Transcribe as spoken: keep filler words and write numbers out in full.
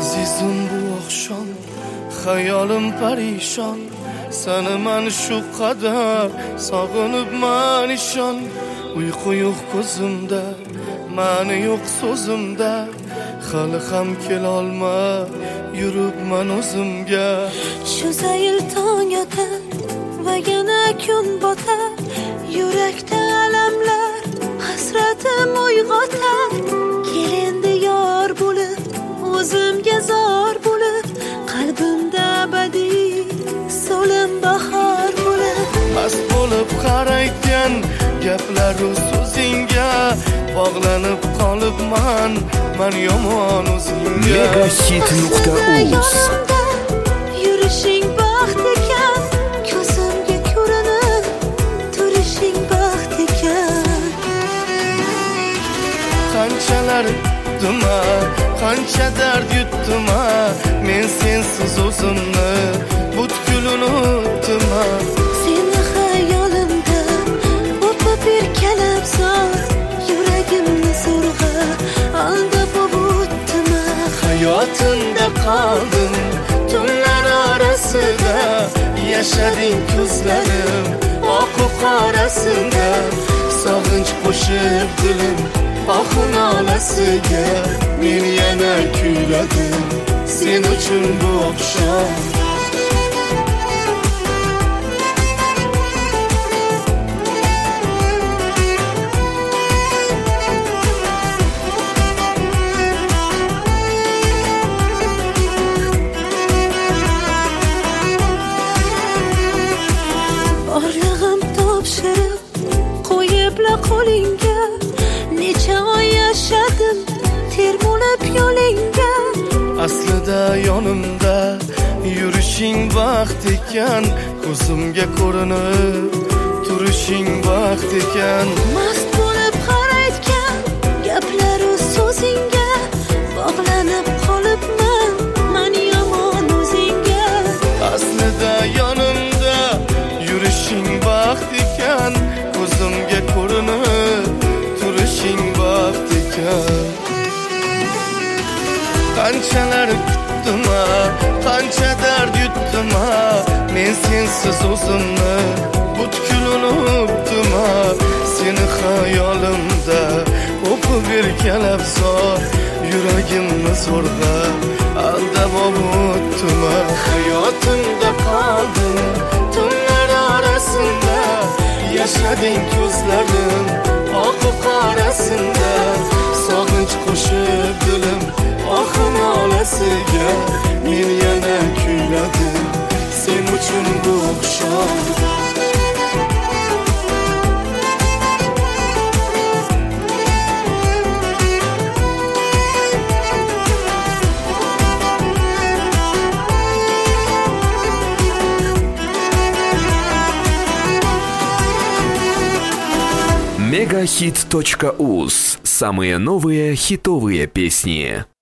Azizim bu oqshom xayolim parishon, seni man shu qadar sog'inibman ishon. Uyqu yo'q ko'zimda, ma'ni yo'q so'zimda, hali ham kelolma yuribman o'zimga. Shu zayl tong otar va yana kun botar, yurakda alamlar hasratim uyg'otar. Kel endi yor bo'lib, o'zimga zor bo'lib, qalbimda abadiy so'lim bahor bo'lib. Mast bo'lib qarayotgan gaplaru so'zingga bog'lanib qolibman men yomon o'zimga. Megahit nuqta uz Yurishing baxt ekan, ko'zimga ko'rinib turishing baxt ekan. Qanchalar yutdim, qancha dard yutdim, men sensiz o'zimni butkul unutdim. Seni xayolimda o'pib erkalab zor, yuragimni zo'rg'a aldab o'tdim. Hayotimda qoldim tunlar orasida, yashading ko'zlarim oq qorasida. Sog'inch qo'shib dilim oxun olasiga, men yana kuyladim sen uchun bu oqshom. Borlig'im topshirib qo'yibla qo'lingga, necha oy yashadim termulib yo'lingga. Aslida yonimda yurishing baxt ekan, ko'zimga ko'rinib turishing baxt ekan. Mast bo'lib qarayotgan gaplaru so'zingga bog'lanib qolibman men yomon o'zingga. Aslida yonimda yurishing baxt ekan, ko'zimga ko'rinib turishing baxt ekan. Qanchalar kutdim, qancha dard yutdim, men sensiz o'zimni butkul unutdim. Seni xayolimda o'pib erkalab zor, yuragimni zo'rg'a aldab o'tdim. Hayotimda qoldim tunlar orasida, yashading ko'zlarim oq qorasida. Sog'inch qo'shib dilim oxun olasiga, men yana kuyladim sen uchun bu oqshom. Megahit точка уз. Самые новые хитовые песни.